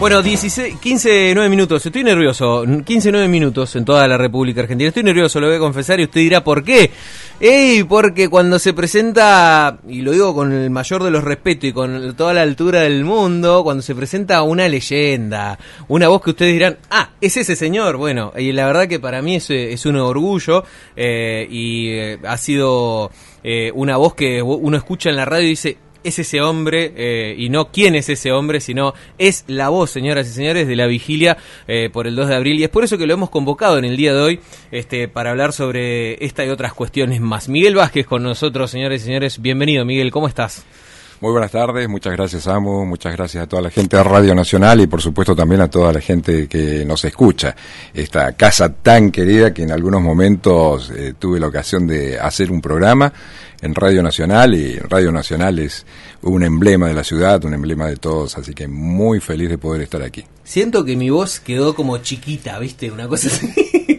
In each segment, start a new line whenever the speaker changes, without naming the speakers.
Bueno, 15, 9 minutos, estoy nervioso, 15, 9 minutos en toda la República Argentina, estoy nervioso, lo voy a confesar y usted dirá ¿por qué? Porque cuando se presenta, y lo digo con el mayor de los respetos y con toda la altura del mundo, cuando se presenta una leyenda, una voz que ustedes dirán, es ese señor, bueno, y la verdad que para mí es un orgullo, ha sido una voz que uno escucha en la radio y dice, es ese hombre, y no quién es ese hombre, sino es la voz, señoras y señores, de la vigilia por el 2 de abril, y es por eso que lo hemos convocado en el día de hoy para hablar sobre esta y otras cuestiones más. Miguel Vázquez con nosotros, señores y señores, bienvenido Miguel, ¿cómo estás?
Muy buenas tardes, muchas gracias Samu, muchas gracias a toda la gente de Radio Nacional y por supuesto también a toda la gente que nos escucha. Esta casa tan querida que en algunos momentos tuve la ocasión de hacer un programa en Radio Nacional, y Radio Nacional es un emblema de la ciudad, un emblema de todos, así que muy feliz de poder estar aquí.
Siento que mi voz quedó como chiquita, ¿viste? Una cosa así.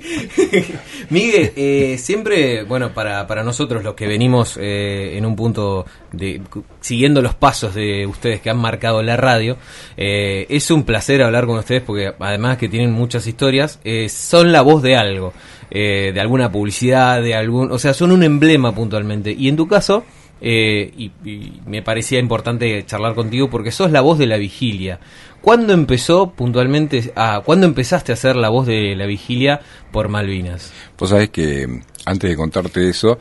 Miguel, siempre, bueno, para nosotros los que venimos en un punto siguiendo los pasos de ustedes que han marcado la radio, es un placer hablar con ustedes porque además que tienen muchas historias, son la voz de algo, de alguna publicidad, o sea, son un emblema puntualmente. Y en tu caso, y me parecía importante charlar contigo porque sos la voz de la vigilia. ¿Cuándo empezó puntualmente, cuándo empezaste a ser la voz de la vigilia por Malvinas?
Vos sabés que antes de contarte eso,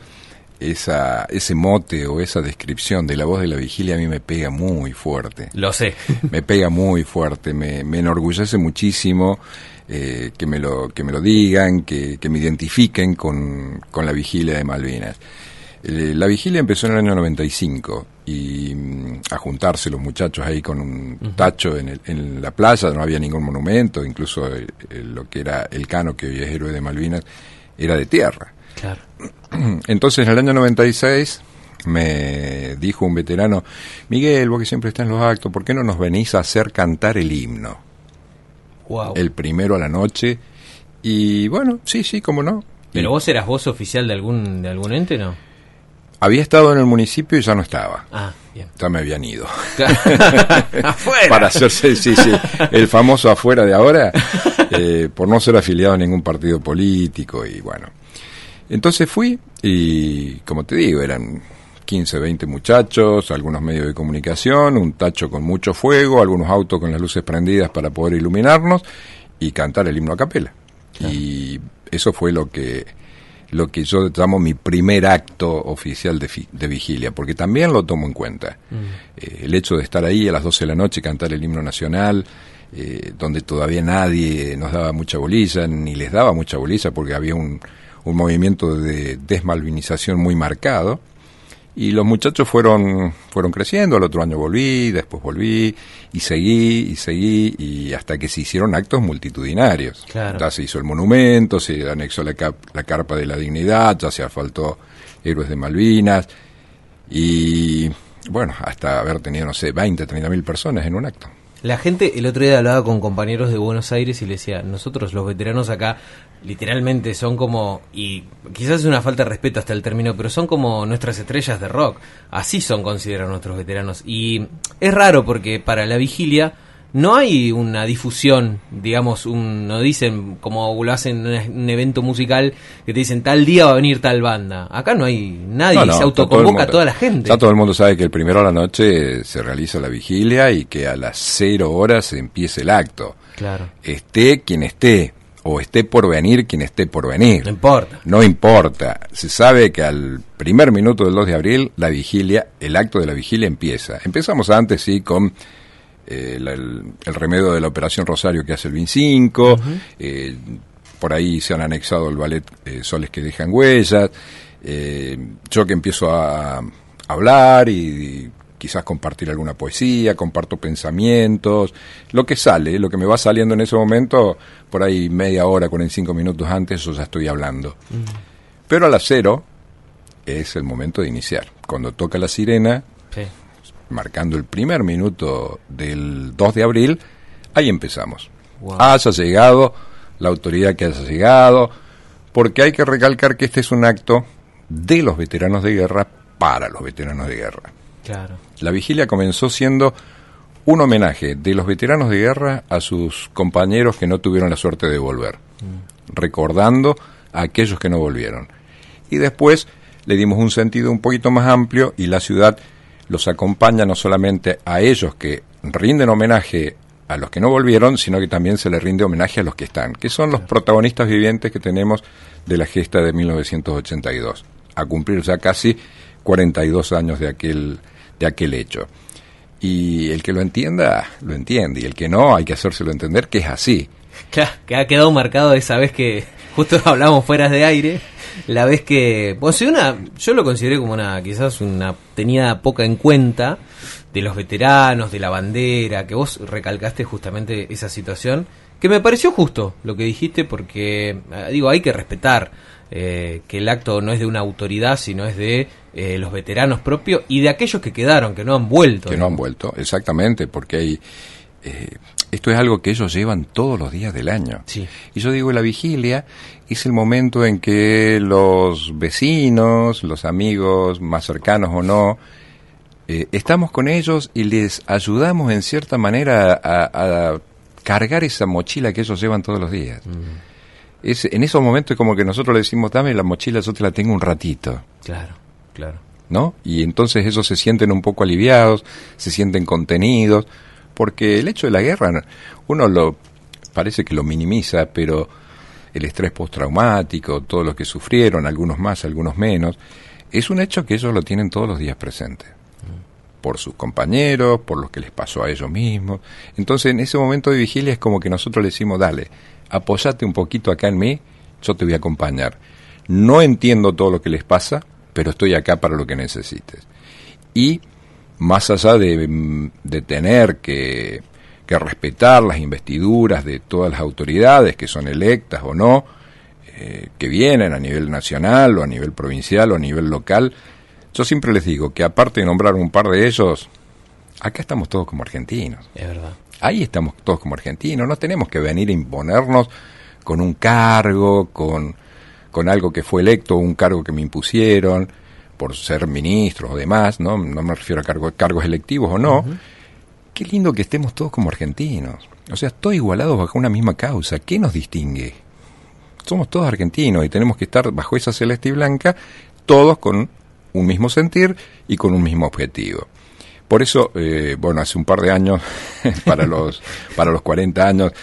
ese mote o esa descripción de la voz de la vigilia a mí me pega muy fuerte.
Lo sé.
Me pega muy fuerte, me enorgullece muchísimo que me lo digan, que me identifiquen con la vigilia de Malvinas. La vigilia empezó en el año 95 y a juntarse los muchachos ahí con un tacho en la playa, no había ningún monumento, incluso lo que era el Cano, que hoy es héroe de Malvinas, era de tierra.
Claro.
Entonces en el año 96 me dijo un veterano, Miguel, vos que siempre estás en los actos, ¿por qué no nos venís a hacer cantar el himno?
Wow.
El primero a la noche, y bueno, sí, cómo no.
¿Pero vos eras voz oficial de algún ente, no?
Había estado en el municipio y ya no estaba.
Bien.
Ya me habían ido.
¡Afuera!
Para hacerse, sí, el famoso afuera de ahora, por no ser afiliado a ningún partido político, y bueno. Entonces fui, y como te digo, eran 15, 20 muchachos, algunos medios de comunicación, un tacho con mucho fuego, algunos autos con las luces prendidas para poder iluminarnos, y cantar el himno a capela. Claro. Y eso fue lo que yo llamo mi primer acto oficial de vigilia, porque también lo tomo en cuenta. El hecho de estar ahí a las 12 de la noche, cantar el himno nacional, donde todavía nadie nos daba mucha bolilla, ni les daba mucha bolilla, porque había un movimiento de desmalvinización muy marcado, y los muchachos fueron creciendo. Al otro año volví, después volví, y seguí, y hasta que se hicieron actos multitudinarios.
Claro.
Ya se hizo el monumento, se anexó la carpa de la dignidad, ya se asfaltó Héroes de Malvinas, y bueno, hasta haber tenido, 20, 30 mil personas en un acto.
La gente, el otro día hablaba con compañeros de Buenos Aires y le decía, nosotros los veteranos acá, literalmente son como, y quizás es una falta de respeto hasta el término, pero son como nuestras estrellas de rock, así son considerados nuestros veteranos. Y es raro porque para la vigilia no hay una difusión, digamos, no dicen como lo hacen en un evento musical, que te dicen tal día va a venir tal banda. Acá no hay nadie, se autoconvoca a toda la gente.
Ya todo el mundo sabe que el primero a la noche se realiza la vigilia y que a las 0 horas se empieza el acto.
Claro.
Esté quien esté, o esté por venir quien esté por venir.
No importa.
No importa. Se sabe que al primer minuto del 2 de abril, la vigilia, el acto de la vigilia empieza. Empezamos antes, sí, con el remedio de la Operación Rosario que hace el BIN5, por ahí se han anexado el ballet Soles que dejan huellas, yo que empiezo a hablar y quizás compartir alguna poesía, comparto pensamientos, lo que sale, lo que me va saliendo en ese momento, por ahí media hora, 45 minutos antes, yo ya estoy hablando. Pero a las 0 es el momento de iniciar, cuando toca la sirena, sí, marcando el primer minuto del 2 de abril, ahí empezamos. Wow. Haya llegado la autoridad que haya llegado, porque hay que recalcar que este es un acto de los veteranos de guerra para los veteranos de guerra.
Claro.
La vigilia comenzó siendo un homenaje de los veteranos de guerra a sus compañeros que no tuvieron la suerte de volver, recordando a aquellos que no volvieron. Y después le dimos un sentido un poquito más amplio y la ciudad los acompaña no solamente a ellos que rinden homenaje a los que no volvieron, sino que también se les rinde homenaje a los que están, que son los protagonistas vivientes que tenemos de la gesta de 1982, a cumplir ya casi 42 años de aquel hecho. Y el que lo entienda, lo entiende, y el que no, hay que hacérselo entender que es así.
Claro, que ha quedado marcado esa vez que justo hablamos fuera de aire, la vez que, pues yo lo consideré como quizás tenía poca en cuenta de los veteranos, de la bandera, que vos recalcaste justamente esa situación, que me pareció justo lo que dijiste, porque hay que respetar que el acto no es de una autoridad, sino es de los veteranos propios y de aquellos que quedaron, que no han vuelto.
Que no han vuelto, exactamente, porque hay... esto es algo que ellos llevan todos los días del año.
Sí.
Y yo digo, la vigilia es el momento en que los vecinos, los amigos más cercanos o no, estamos con ellos y les ayudamos en cierta manera a cargar esa mochila que ellos llevan todos los días. En esos momentos es como que nosotros le decimos, dame la mochila, yo te la tengo un ratito.
Claro.
¿No? Y entonces ellos se sienten un poco aliviados, se sienten contenidos, porque el hecho de la guerra, parece que lo minimiza, pero el estrés postraumático, todo lo que sufrieron, algunos más, algunos menos, es un hecho que ellos lo tienen todos los días presente. Por sus compañeros, por lo que les pasó a ellos mismos. Entonces, en ese momento de vigilia es como que nosotros le decimos, dale, apóyate un poquito acá en mí, yo te voy a acompañar. No entiendo todo lo que les pasa, pero estoy acá para lo que necesites. Y más allá de tener que respetar las investiduras de todas las autoridades que son electas o no, que vienen a nivel nacional o a nivel provincial o a nivel local, yo siempre les digo que aparte de nombrar un par de ellos, acá estamos todos como argentinos.
Es verdad.
Ahí estamos todos como argentinos, no tenemos que venir a imponernos con un cargo, con algo que fue electo, un cargo que me impusieron por ser ministro o demás, no me refiero a cargos electivos o no. Qué lindo que estemos todos como argentinos, o sea, todos igualados bajo una misma causa. ¿Qué nos distingue? Somos todos argentinos y tenemos que estar bajo esa celeste y blanca, todos con un mismo sentir y con un mismo objetivo. Por eso, hace un par de años, para los 40 años,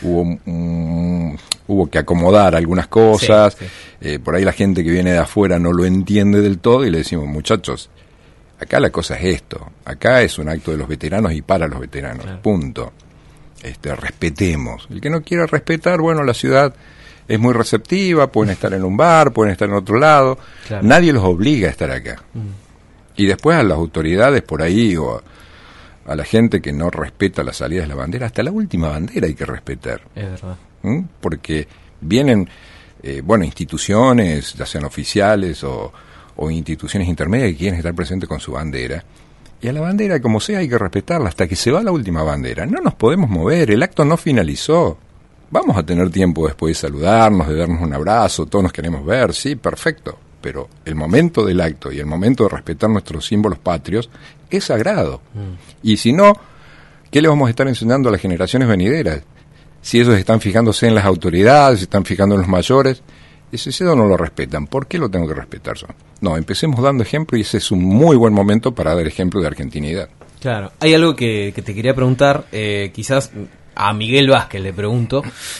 hubo que acomodar algunas cosas. Sí. Por ahí la gente que viene de afuera no lo entiende del todo y le decimos, muchachos, acá la cosa es esto. Acá es un acto de los veteranos y para los veteranos. Claro. Punto. Respetemos. El que no quiera respetar, la ciudad es muy receptiva, pueden estar en un bar, pueden estar en otro lado. Claro. Nadie los obliga a estar acá. Y después a las autoridades por ahí o a la gente que no respeta las salidas de la bandera, hasta la última bandera hay que respetar.
Es verdad.
Porque vienen, instituciones, ya sean oficiales o instituciones intermedias que quieren estar presentes con su bandera. Y a la bandera, como sea, hay que respetarla hasta que se va la última bandera. No nos podemos mover, el acto no finalizó. Vamos a tener tiempo después de saludarnos, de darnos un abrazo, todos nos queremos ver, sí, perfecto. Pero el momento del acto y el momento de respetar nuestros símbolos patrios es sagrado. Y si no, ¿qué le vamos a estar enseñando a las generaciones venideras? Si ellos están fijándose en las autoridades, se están fijando en los mayores, si eso no lo respetan, ¿por qué lo tengo que respetar yo? No, empecemos dando ejemplo y ese es un muy buen momento para dar ejemplo de argentinidad. Claro,
hay algo que te quería preguntar, quizás a Miguel Vázquez le pregunto,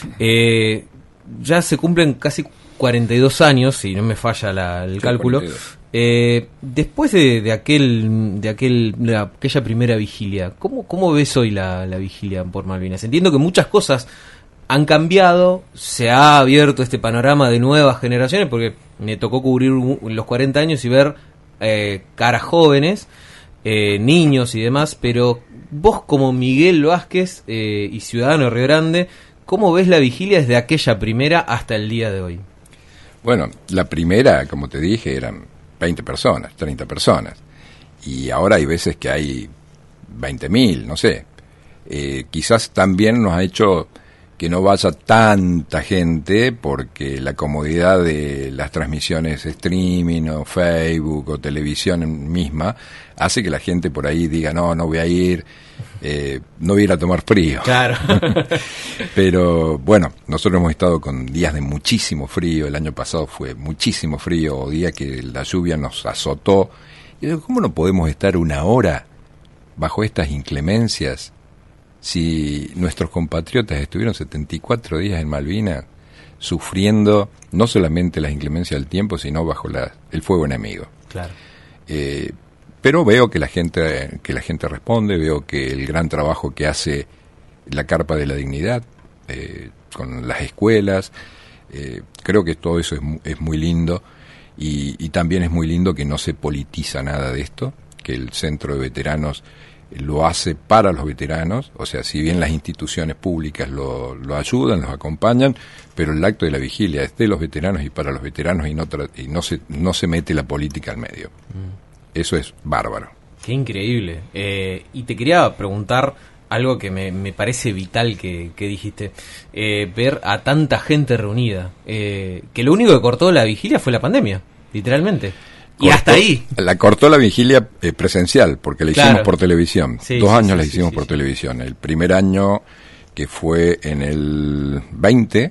ya se cumplen casi 42 años, si no me falla el cálculo, después de aquella primera vigilia, ¿cómo ves hoy la vigilia por Malvinas? Entiendo que muchas cosas han cambiado, se ha abierto este panorama de nuevas generaciones, porque me tocó cubrir los 40 años y ver caras jóvenes, niños y demás, pero vos como Miguel Vázquez y ciudadano de Río Grande, ¿cómo ves la vigilia desde aquella primera hasta el día de hoy?
Bueno, la primera, como te dije, eran 20 personas, 30 personas, y ahora hay veces que hay 20.000, no sé. Quizás también nos ha hecho que no vaya tanta gente, porque la comodidad de las transmisiones streaming o Facebook o televisión misma hace que la gente por ahí diga no voy a ir, no voy a ir a tomar frío.
Claro.
Pero bueno, nosotros hemos estado con días de muchísimo frío. El año pasado fue muchísimo frío, o día que la lluvia nos azotó. Y digo, ¿cómo no podemos estar una hora bajo estas inclemencias si nuestros compatriotas estuvieron 74 días en Malvinas sufriendo no solamente las inclemencias del tiempo, sino bajo el fuego enemigo?
Claro.
Pero veo que la gente responde, veo que el gran trabajo que hace la Carpa de la Dignidad con las escuelas, creo que todo eso es muy lindo, y también es muy lindo que no se politiza nada de esto, que el Centro de Veteranos lo hace para los veteranos, o sea, si bien las instituciones públicas lo ayudan, los acompañan, pero el acto de la vigilia es de los veteranos y para los veteranos, y no se mete la política al medio. Eso es bárbaro.
Qué increíble. Y te quería preguntar algo que me parece vital que dijiste. Ver a tanta gente reunida. Que lo único que cortó la vigilia fue la pandemia, literalmente. Y hasta ahí.
La cortó la vigilia presencial, porque la hicimos por televisión.
Sí,
2 años la
sí,
hicimos por televisión. El primer año, que fue en el 20,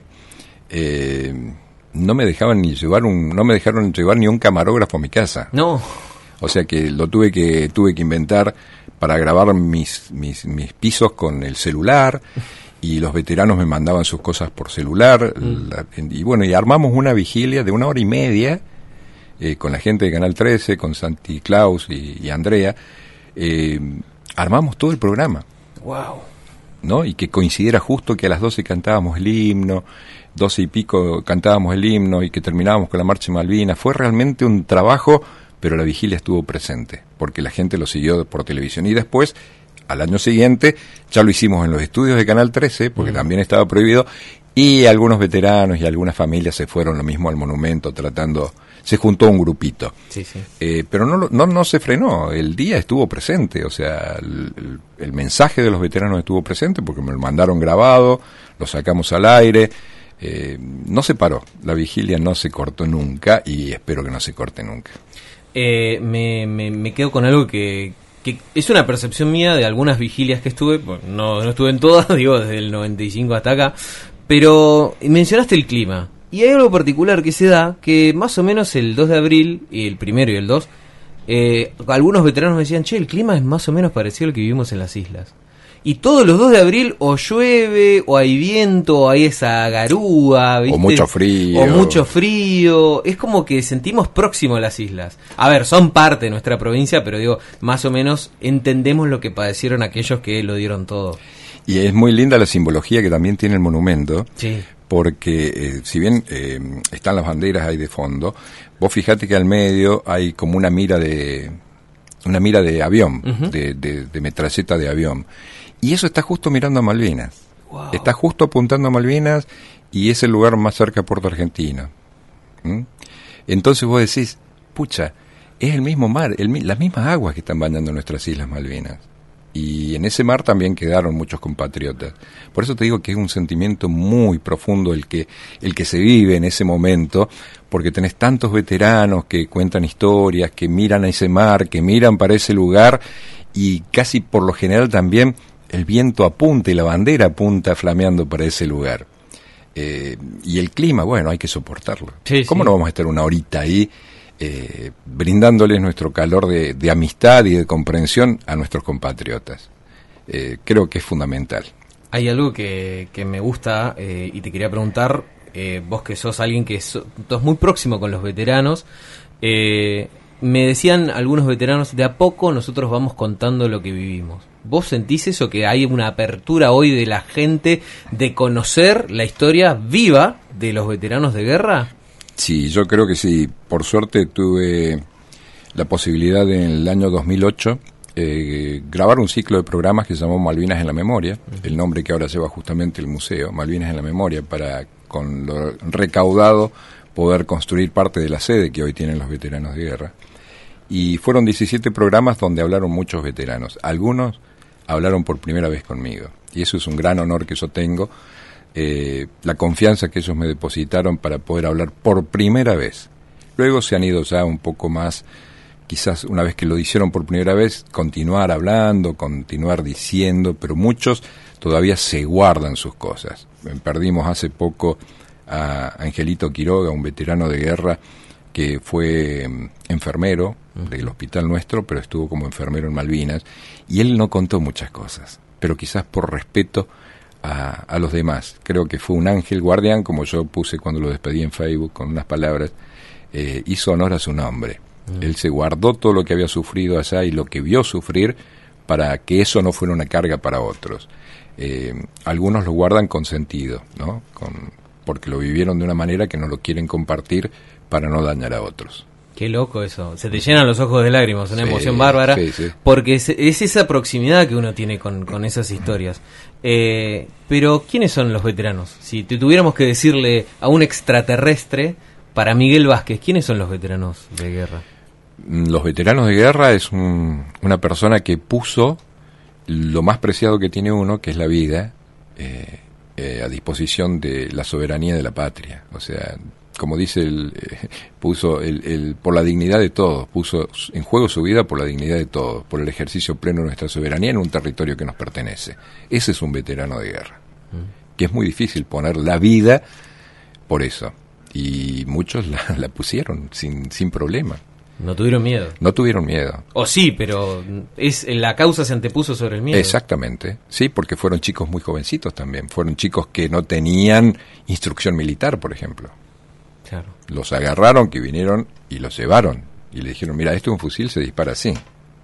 no me dejaron llevar ni un camarógrafo a mi casa.
No.
O sea que tuve que inventar para grabar mis pisos con el celular, y los veteranos me mandaban sus cosas por celular. Y bueno, y armamos una vigilia de 1 hora y media, con la gente de Canal 13, con Santi Claus y Andrea. Armamos todo el programa.
Wow.
¿No? Y que coincidiera justo que a las 12 cantábamos el himno, 12 y pico cantábamos el himno, y que terminábamos con la Marcha de Malvinas. Fue realmente un trabajo, pero la vigilia estuvo presente, porque la gente lo siguió por televisión. Y después, al año siguiente, ya lo hicimos en los estudios de Canal 13, porque también estaba prohibido, y algunos veteranos y algunas familias se fueron lo mismo al monumento, se juntó un grupito.
Sí, sí.
Pero no se frenó, el día estuvo presente, o sea, el mensaje de los veteranos estuvo presente, porque me lo mandaron grabado, lo sacamos al aire. No se paró, la vigilia no se cortó nunca, y espero que no se corte nunca.
Me quedo con algo que es una percepción mía de algunas vigilias que estuve. Bueno, no estuve en todas, digo, desde el 95 hasta acá, pero mencionaste el clima, y hay algo particular que se da, que más o menos el 2 de abril, y el 1 y el 2, algunos veteranos me decían, che, el clima es más o menos parecido al que vivimos en las islas. Y todos los 2 de abril o llueve, o hay viento, o hay esa garúa, ¿viste? O mucho frío. Es como que sentimos próximo a las islas. A ver, son parte de nuestra provincia, pero digo, más o menos entendemos lo que padecieron aquellos que lo dieron todo.
Y es muy linda la simbología que también tiene el monumento.
Sí.
Porque si bien están las banderas ahí de fondo, vos fijate que al medio hay como una mira de avión, de metralleta de avión. Y eso está justo mirando a Malvinas. Wow. Está justo apuntando a Malvinas, y es el lugar más cerca a Puerto Argentino. Entonces vos decís, pucha, es el mismo mar, las mismas aguas que están bañando nuestras Islas Malvinas. Y en ese mar también quedaron muchos compatriotas. Por eso te digo que es un sentimiento muy profundo el que se vive en ese momento, porque tenés tantos veteranos que cuentan historias, que miran a ese mar, que miran para ese lugar, y casi por lo general también el viento apunta y la bandera apunta flameando para ese lugar. Y el clima, bueno, hay que soportarlo.
Sí,
¿Cómo
sí.
no vamos a estar una horita ahí brindándoles nuestro calor de amistad y de comprensión a nuestros compatriotas? Creo que es fundamental.
Hay algo que me gusta, y te quería preguntar, vos que sos alguien que sos muy próximo con los veteranos, me decían algunos veteranos, de a poco nosotros vamos contando lo que vivimos. ¿Vos sentís eso, que hay una apertura hoy de la gente de conocer la historia viva de los veteranos de guerra?
Sí, yo creo que sí. Por suerte tuve la posibilidad en el año 2008 grabar un ciclo de programas que se llamó Malvinas en la Memoria, el nombre que ahora lleva justamente el museo, Malvinas en la Memoria, para con lo recaudado poder construir parte de la sede que hoy tienen los veteranos de guerra. Y fueron 17 programas donde hablaron muchos veteranos. Algunos hablaron por primera vez conmigo, y eso es un gran honor que yo tengo, la confianza que ellos me depositaron para poder hablar por primera vez. Luego se han ido ya un poco más, quizás una vez que lo hicieron por primera vez, continuar hablando, continuar diciendo, pero muchos todavía se guardan sus cosas. Perdimos hace poco a Angelito Quiroga, un veterano de guerra que fue enfermero del hospital nuestro, pero estuvo como enfermero en Malvinas, y él no contó muchas cosas, pero quizás por respeto a los demás. Creo que fue un ángel guardián, como yo puse cuando lo despedí en Facebook con unas palabras, hizo honor a su nombre. Él se guardó todo lo que había sufrido allá y lo que vio sufrir para que eso no fuera una carga para otros. Algunos lo guardan con sentido, ¿no? Porque lo vivieron de una manera que no lo quieren compartir para no dañar a otros.
Qué loco eso, se te llenan los ojos de lágrimas, una emoción bárbara,
sí.
Porque es esa proximidad que uno tiene con esas historias. Pero, ¿quiénes son los veteranos? Si te tuviéramos que decirle a un extraterrestre, para Miguel Vázquez, ¿quiénes son los veteranos de guerra?
Los veteranos de guerra es una persona que puso lo más preciado que tiene uno, que es la vida, a disposición de la soberanía de la patria. O sea, como dice puso por la dignidad de todos, puso en juego su vida por la dignidad de todos, por el ejercicio pleno de nuestra soberanía en un territorio que nos pertenece. Ese es un veterano de guerra, que es muy difícil poner la vida por eso, y muchos la pusieron sin problema.
No tuvieron miedo.
No tuvieron miedo.
O sí, pero la causa se antepuso sobre el miedo.
Exactamente, sí, porque fueron chicos muy jovencitos también, fueron chicos que no tenían instrucción militar, por ejemplo.
Claro.
Los agarraron, que vinieron y los llevaron y le dijeron, mira, esto es un fusil, se dispara así.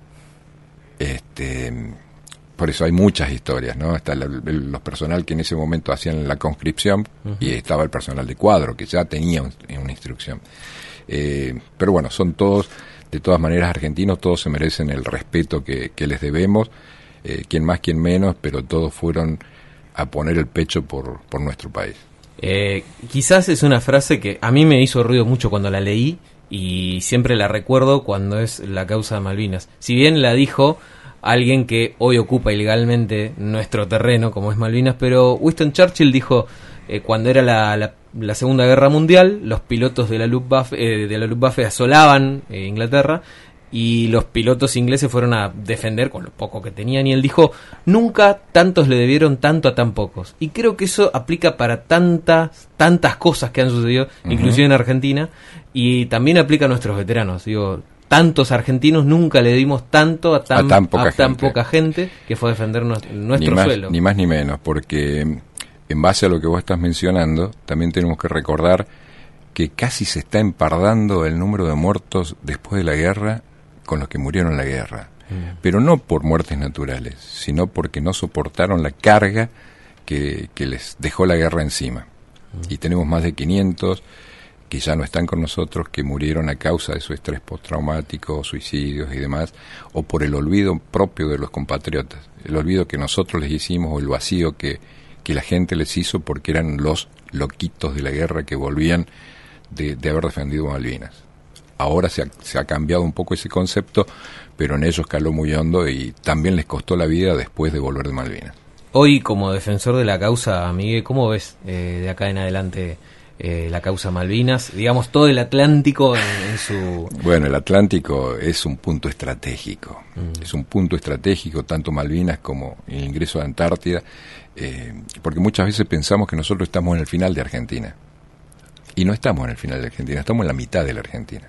Por eso hay muchas historias, ¿no? Está los personal que en ese momento hacían la conscripción, y estaba el personal de cuadro que ya tenía una instrucción. Pero bueno, son todos, de todas maneras, argentinos, todos se merecen el respeto que les debemos, quien más, quien menos, pero todos fueron a poner el pecho por nuestro país.
Quizás es una frase que a mí me hizo ruido mucho cuando la leí, y siempre la recuerdo cuando es la causa de Malvinas. Si bien la dijo alguien que hoy ocupa ilegalmente nuestro terreno, como es Malvinas, pero Winston Churchill dijo, cuando era la Segunda Guerra Mundial, los pilotos de la Luftwaffe asolaban Inglaterra, y los pilotos ingleses fueron a defender con lo poco que tenían, y él dijo, nunca tantos le debieron tanto a tan pocos. Y creo que eso aplica para tantas cosas que han sucedido, inclusive en Argentina, y también aplica a nuestros veteranos. Digo, tantos argentinos nunca le dimos tanto a tan poca gente que fue a defender nuestro suelo.
Ni más ni menos, porque en base a lo que vos estás mencionando, también tenemos que recordar que casi se está empardando el número de muertos después de la guerra con los que murieron en la guerra, pero no por muertes naturales, sino porque no soportaron la carga que les dejó la guerra encima. Y tenemos más de 500 que ya no están con nosotros, que murieron a causa de su estrés postraumático, suicidios y demás, o por el olvido propio de los compatriotas, el olvido que nosotros les hicimos, o el vacío que la gente les hizo porque eran los loquitos de la guerra que volvían de haber defendido Malvinas. Ahora se ha cambiado un poco ese concepto, pero en ellos caló muy hondo y también les costó la vida después de volver de Malvinas.
Hoy, como defensor de la causa, Miguel, ¿cómo ves de acá en adelante la causa Malvinas? Digamos, todo el Atlántico en su...
Bueno, el Atlántico es un punto estratégico. Es un punto estratégico, tanto Malvinas como el ingreso a Antártida, porque muchas veces pensamos que nosotros estamos en el final de Argentina. Y no estamos en el final de Argentina, estamos en la mitad de la Argentina.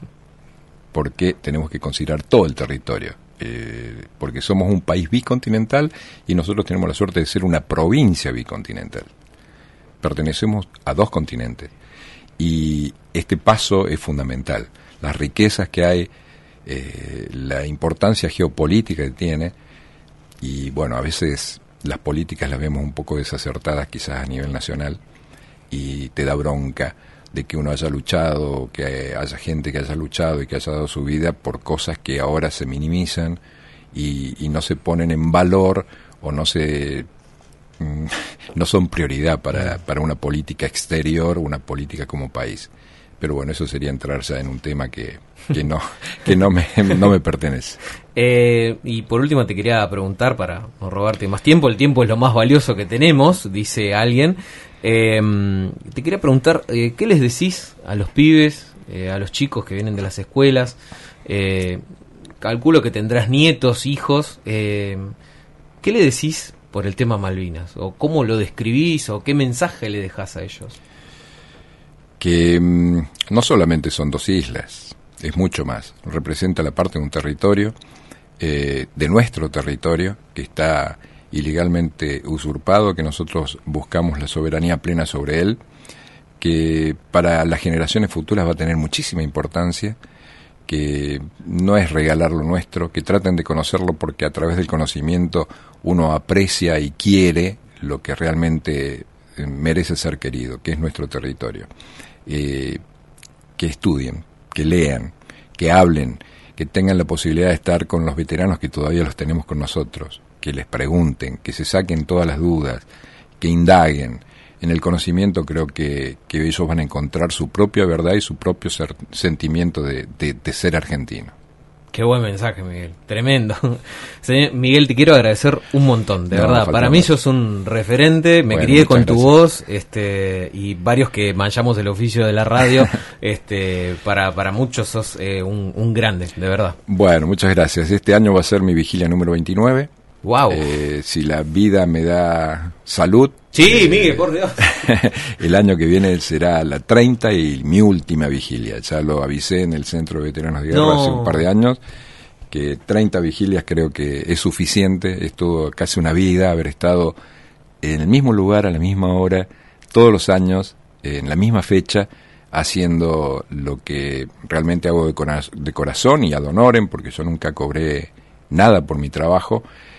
Porque tenemos que considerar todo el territorio. Porque somos un país bicontinental y nosotros tenemos la suerte de ser una provincia bicontinental. Pertenecemos a 2 continentes. Y este paso es fundamental. Las riquezas que hay, la importancia geopolítica que tiene, y bueno, a veces las políticas las vemos un poco desacertadas quizás a nivel nacional, y te da bronca de que uno haya luchado, que haya gente que haya luchado y que haya dado su vida por cosas que ahora se minimizan y no se ponen en valor, o no son prioridad para una política exterior, una política como país. pero bueno, eso sería entrar ya en un tema que no me pertenece.
Y por último te quería preguntar, para no robarte más tiempo, el tiempo es lo más valioso que tenemos, dice alguien. Te quería preguntar, ¿qué les decís a los pibes, a los chicos que vienen de las escuelas? Calculo que tendrás nietos, hijos. ¿Qué le decís por el tema Malvinas? ¿O cómo lo describís? ¿O qué mensaje le dejás a ellos?
Que no solamente son 2 islas, es mucho más. Representa la parte de un territorio, de nuestro territorio, que está ilegalmente usurpado, que nosotros buscamos la soberanía plena sobre él, que para las generaciones futuras va a tener muchísima importancia, que no es regalar lo nuestro, que traten de conocerlo porque a través del conocimiento uno aprecia y quiere lo que realmente merece ser querido, que es nuestro territorio. Que estudien, que lean, que hablen, que tengan la posibilidad de estar con los veteranos que todavía los tenemos con nosotros, que les pregunten, que se saquen todas las dudas, que indaguen. En el conocimiento creo que ellos van a encontrar su propia verdad y su propio sentimiento de ser argentino.
Qué buen mensaje, Miguel. Tremendo. Señor Miguel, te quiero agradecer un montón, de verdad. Para mí sos un referente, me crié con tu voz, y varios que manchamos el oficio de la radio, para muchos sos un grande, de verdad.
Bueno, muchas gracias. Este año va a ser mi vigilia número 29.
Wow.
Si la vida me da salud.
Sí, Miguel, por Dios.
El año que viene será la 30 y mi última vigilia. Ya lo avisé en el Centro de Veteranos de Guerra hace un par de años, que 30 vigilias creo que es suficiente. Es todo casi una vida haber estado en el mismo lugar, a la misma hora, todos los años, en la misma fecha, haciendo lo que realmente hago de corazón y ad honorem, porque yo nunca cobré nada por mi trabajo.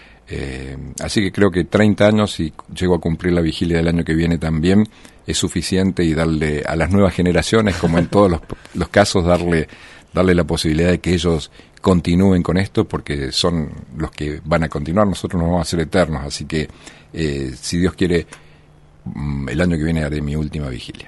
Así que creo que 30 años, y llego a cumplir la vigilia del año que viene también, es suficiente, y darle a las nuevas generaciones, como en todos los casos, darle la posibilidad de que ellos continúen con esto, porque son los que van a continuar. Nosotros no vamos a ser eternos, así que si Dios quiere, el año que viene haré mi última vigilia.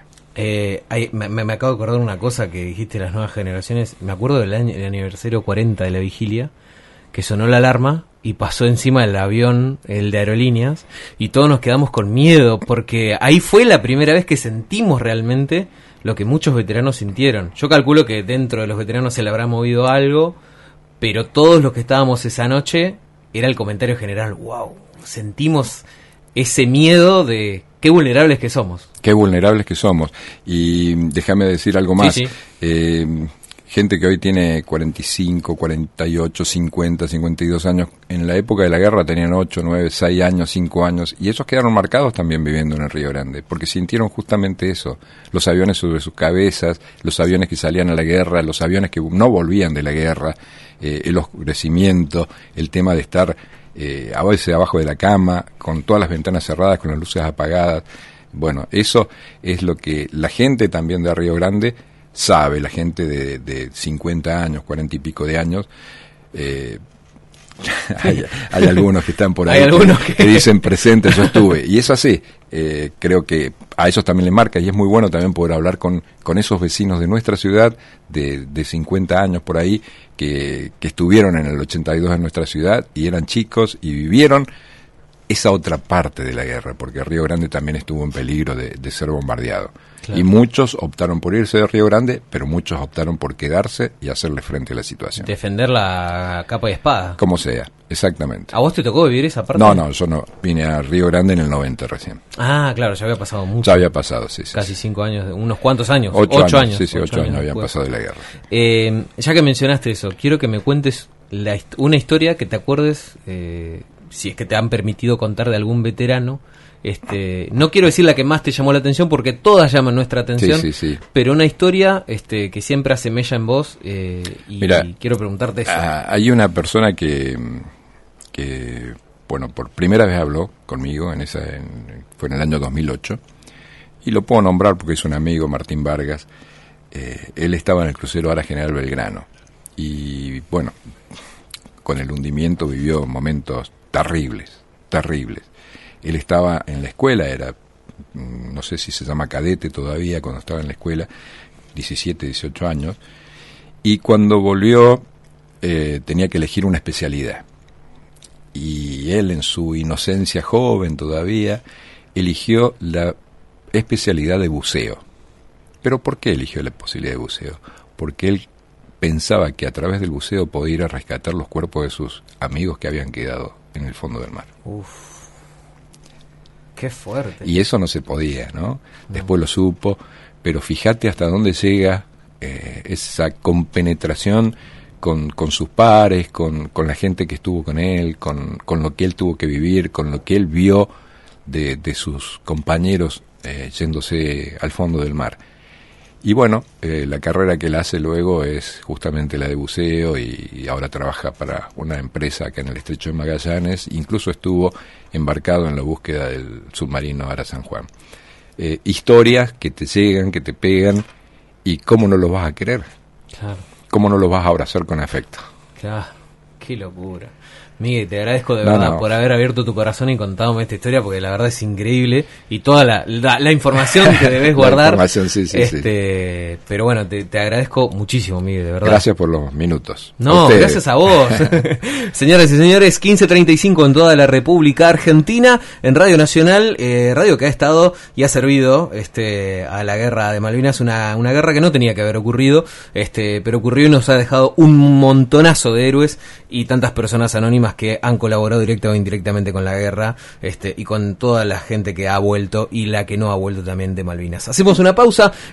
Me acabo de acordar una cosa que dijiste, las nuevas generaciones. Me acuerdo del aniversario 40 de la vigilia, que sonó la alarma y pasó encima del avión, el de aerolíneas, y todos nos quedamos con miedo, porque ahí fue la primera vez que sentimos realmente lo que muchos veteranos sintieron. Yo calculo que dentro de los veteranos se le habrá movido algo, pero todos los que estábamos esa noche, era el comentario general: wow, sentimos ese miedo de qué vulnerables que somos. Qué vulnerables que somos.
Y déjame decir algo más.
Sí.
Gente que hoy tiene 45, 48, 50, 52 años, en la época de la guerra tenían 8, 9, 6 años, 5 años, y esos quedaron marcados también viviendo en el Río Grande, porque sintieron justamente eso: los aviones sobre sus cabezas, los aviones que salían a la guerra, los aviones que no volvían de la guerra, el oscurecimiento, el tema de estar a veces abajo de la cama, con todas las ventanas cerradas, con las luces apagadas. Bueno, eso es lo que la gente también de Río Grande sabe, la gente de 50 años, 40 y pico de años. Hay algunos que están por ahí que dicen presente, yo estuve, y es así. Creo que a ellos también les marca, y es muy bueno también poder hablar con esos vecinos de nuestra ciudad de 50 años por ahí, que estuvieron en el 82 en nuestra ciudad y eran chicos y vivieron esa otra parte de la guerra, porque Río Grande también estuvo en peligro de ser bombardeado. Claro. Y muchos optaron por irse de Río Grande, pero muchos optaron por quedarse y hacerle frente a la situación.
Defender la capa y espada.
Como sea, exactamente.
¿A vos te tocó vivir esa parte?
No, yo no. Vine a Río Grande en el 90 recién.
Ah, claro, ya había pasado mucho.
Ya había pasado, sí.
Casi 5 años, unos cuantos años.
8 años. Sí, 8 años habían pasado de la guerra.
Ya que mencionaste eso, quiero que me cuentes una historia que te acuerdes, si es que te han permitido contar de algún veterano. No quiero decir la que más te llamó la atención, porque todas llaman nuestra atención,
sí.
Pero una historia que siempre hace mella en vos, y
Mira,
quiero preguntarte eso.
Hay una persona que bueno, por primera vez habló conmigo, fue en el año 2008, y lo puedo nombrar porque es un amigo, Martín Vargas. Él estaba en el crucero Ara General Belgrano, y bueno, con el hundimiento vivió momentos terribles. Él estaba en la escuela, no sé si se llama cadete todavía, cuando estaba en la escuela, 17, 18 años, y cuando volvió tenía que elegir una especialidad. Y él, en su inocencia joven todavía, eligió la especialidad de buceo. ¿Pero por qué eligió la posibilidad de buceo? Porque él pensaba que a través del buceo podía ir a rescatar los cuerpos de sus amigos que habían quedado en el fondo del mar.
Uf, qué fuerte.
Y eso no se podía, ¿no? Después lo supo, pero fíjate hasta dónde llega esa compenetración con sus pares, con la gente que estuvo con él, con lo que él tuvo que vivir, con lo que él vio de sus compañeros yéndose al fondo del mar. Y bueno, la carrera que él hace luego es justamente la de buceo, y ahora trabaja para una empresa acá en el Estrecho de Magallanes. Incluso estuvo embarcado en la búsqueda del submarino Ara San Juan. Historias que te llegan, que te pegan, y cómo no los vas a querer.
Claro.
¿Cómo no los vas a abrazar con afecto?
Claro, qué locura. Miguel, te agradezco de verdad por haber abierto tu corazón y contado esta historia, porque la verdad es increíble, y toda la información que debes guardar.
Información, sí.
Pero bueno, te agradezco muchísimo, Miguel, de verdad.
Gracias por los minutos.
No, gracias a vos. Señoras y señores, 15:35 en toda la República Argentina, en Radio Nacional, radio que ha estado y ha servido a la guerra de Malvinas, una guerra que no tenía que haber ocurrido, pero ocurrió y nos ha dejado un montonazo de héroes y tantas personas anónimas que han colaborado directa o indirectamente con la guerra, y con toda la gente que ha vuelto y la que no ha vuelto también de Malvinas. Hacemos una pausa.